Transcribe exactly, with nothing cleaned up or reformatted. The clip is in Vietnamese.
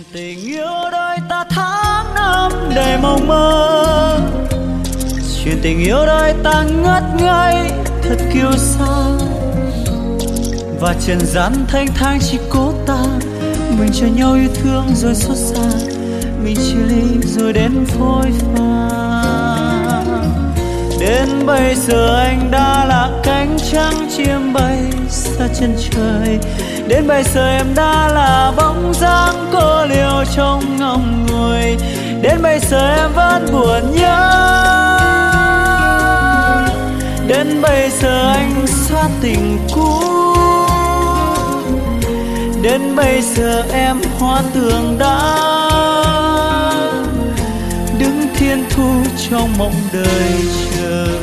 Chuyện tình yêu đôi ta tháng năm đầy mong mơ, chuyện tình yêu đôi ta ngất ngây thật kiêu sa. Và trần gian thanh thang chỉ cố ta, mình cho nhau yêu thương rồi xót xa, mình chia ly rồi đến phôi pha. Đến bây giờ anh đã là cánh trắng chim bay xa chân trời. Đến bây giờ em đã là bóng dáng cô liêu trong ngóng ngùi. Đến bây giờ em vẫn buồn nhớ. Đến bây giờ anh xóa tình cũ. Đến bây giờ em hóa tường đá, đứng thiên thu trong mộng đời chờ.